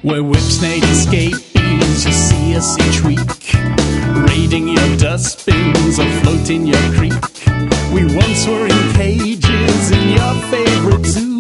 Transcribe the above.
We're whipsnade escapees, you see us each week, raiding your dustbins or floating your creek. We once were in cages in your favorite zoo.